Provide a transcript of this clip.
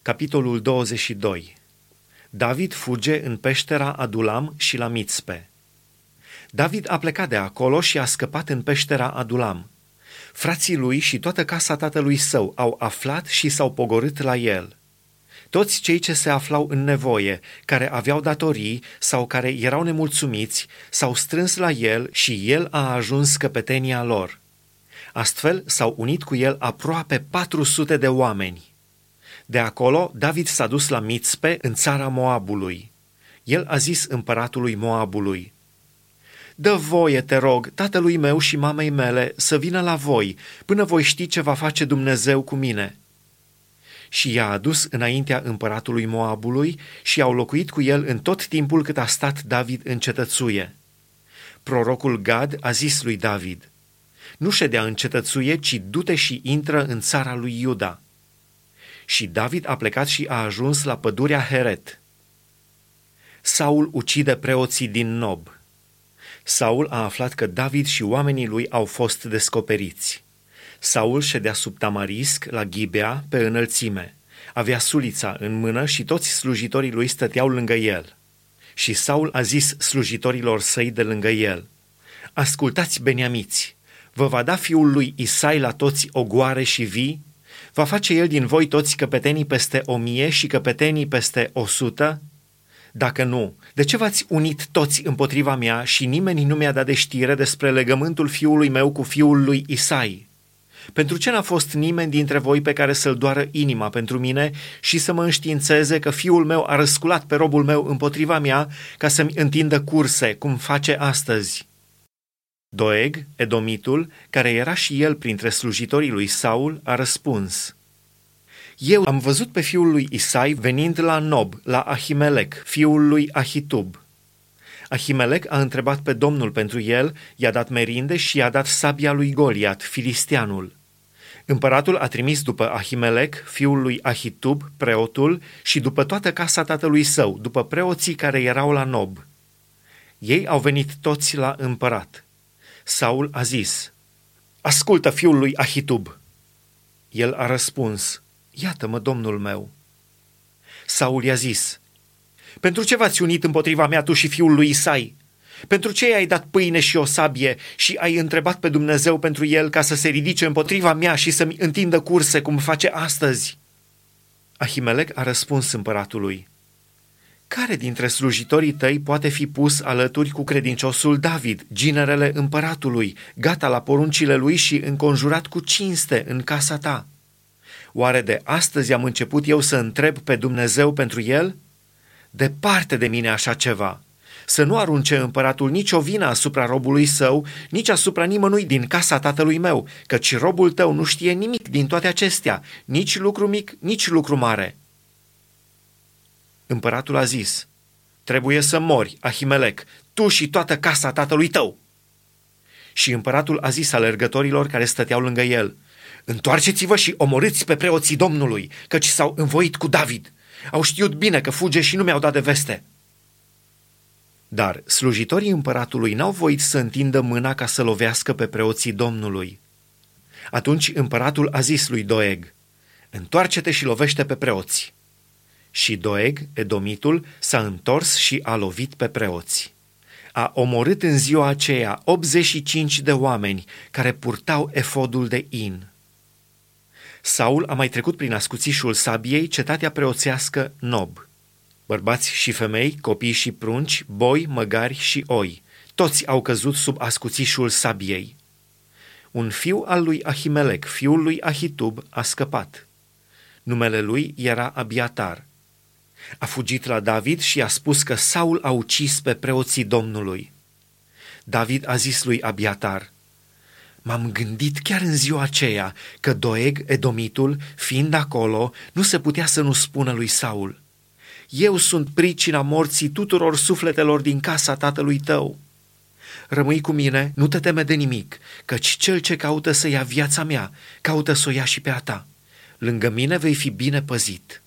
Capitolul 22. David fuge în peștera Adulam și la Mițpe. David a plecat de acolo și a scăpat în peștera Adulam. Frații lui și toată casa tatălui său au aflat și s-au pogorât la el. Toți cei ce se aflau în nevoie, care aveau datorii sau care erau nemulțumiți, s-au strâns la el și el a ajuns căpetenia lor. Astfel s-au unit cu el aproape 400 de oameni. De acolo, David s-a dus la Mițpe, în țara Moabului. El a zis împăratului Moabului: „Dă voie, te rog, tatălui meu și mamei mele să vină la voi, până voi ști ce va face Dumnezeu cu mine.” Și i-a adus înaintea împăratului Moabului și au locuit cu el în tot timpul cât a stat David în cetățuie. Prorocul Gad a zis lui David: „Nu ședea în cetățuie, ci du-te și intră în țara lui Iuda.” Și David a plecat și a ajuns la pădurea Heret. Saul ucide preoții din Nob. Saul a aflat că David și oamenii lui au fost descoperiți. Saul ședea sub tamarisc la Ghibea pe înălțime. Avea sulița în mână și toți slujitorii lui stăteau lângă el. Și Saul a zis slujitorilor săi de lângă el: „Ascultați, beniamiți, vă va da fiul lui Isai la toți ogoare și vii? Va face el din voi toți căpetenii peste 1000 și căpetenii peste 100? Dacă nu, de ce v-ați unit toți împotriva mea și nimeni nu mi-a dat de știre despre legământul fiului meu cu fiul lui Isai? Pentru ce n-a fost nimeni dintre voi pe care să-l doară inima pentru mine și să mă înștiințeze că fiul meu a răsculat pe robul meu împotriva mea ca să-mi întindă curse, cum face astăzi?” Doeg, edomitul, care era și el printre slujitorii lui Saul, a răspuns: „Eu am văzut pe fiul lui Isai venind la Nob, la Ahimelec, fiul lui Ahitub.” Ahimelec a întrebat pe Domnul pentru el, i-a dat merinde și i-a dat sabia lui Goliat, filisteanul. Împăratul a trimis după Ahimelec, fiul lui Ahitub, preotul, și după toată casa tatălui său, după preoții care erau la Nob. Ei au venit toți la împărat. Saul a zis: „Ascultă, fiul lui Ahitub.” El a răspuns: „Iată-mă, domnul meu.” Saul i-a zis: „Pentru ce v-ați unit împotriva mea tu și fiul lui Isai? Pentru ce i-ai dat pâine și o sabie și ai întrebat pe Dumnezeu pentru el ca să se ridice împotriva mea și să-mi întindă curse, cum face astăzi?” Ahimelec a răspuns împăratului: „Care dintre slujitorii tăi poate fi pus alături cu credinciosul David, ginerele împăratului, gata la poruncile lui și înconjurat cu cinste în casa ta? Oare de astăzi am început eu să întreb pe Dumnezeu pentru el? Departe de mine așa ceva! Să nu arunce împăratul nici o vină asupra robului său, nici asupra nimănui din casa tatălui meu, căci robul tău nu știe nimic din toate acestea, nici lucru mic, nici lucru mare.” Împăratul a zis: „Trebuie să mori, Ahimelec, tu și toată casa tatălui tău.” Și împăratul a zis alergătorilor care stăteau lângă el: „Întoarceți-vă și omorâți pe preoții Domnului, căci s-au învoit cu David. Au știut bine că fuge și nu mi-au dat de veste.” Dar slujitorii împăratului n-au voit să întindă mâna ca să lovească pe preoții Domnului. Atunci împăratul a zis lui Doeg: „Întoarce-te și lovește pe preoți.” Și Doeg, edomitul, s-a întors și a lovit pe preoți. A omorât în ziua aceea 85 de oameni care purtau efodul de in. Saul a mai trecut prin ascuțișul sabiei cetatea preoțească Nob. Bărbați și femei, copii și prunci, boi, măgari și oi, toți au căzut sub ascuțișul sabiei. Un fiu al lui Ahimelec, fiul lui Ahitub, a scăpat. Numele lui era Abiatar. A fugit la David și a spus că Saul a ucis pe preoții Domnului. David a zis lui Abiatar: „M-am gândit chiar în ziua aceea că Doeg, edomitul, fiind acolo, nu se putea să nu spună lui Saul: Eu sunt pricina morții tuturor sufletelor din casa tatălui tău. Rămâi cu mine, nu te teme de nimic, căci cel ce caută să ia viața mea, caută să o ia și pe a ta. Lângă mine vei fi bine păzit.”